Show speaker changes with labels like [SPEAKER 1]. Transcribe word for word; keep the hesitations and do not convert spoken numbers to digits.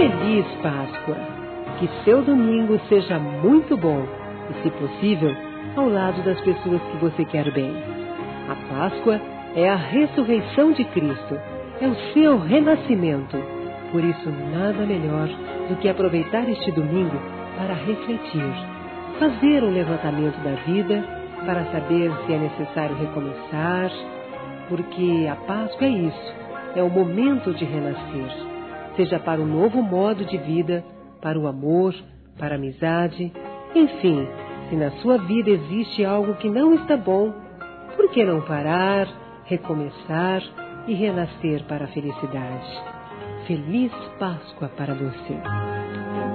[SPEAKER 1] Feliz Páscoa! Que seu domingo seja muito bom e, se possível, ao lado das pessoas que você quer bem. A Páscoa é a ressurreição de Cristo, é o seu renascimento. Por isso, nada melhor do que aproveitar este domingo para refletir, fazer um levantamento da vida, para saber se é necessário recomeçar, porque a Páscoa é isso, é o momento de renascer. Seja para um novo modo de vida, para o amor, para a amizade, enfim, se na sua vida existe algo que não está bom, por que não parar, recomeçar e renascer para a felicidade? Feliz Páscoa para você!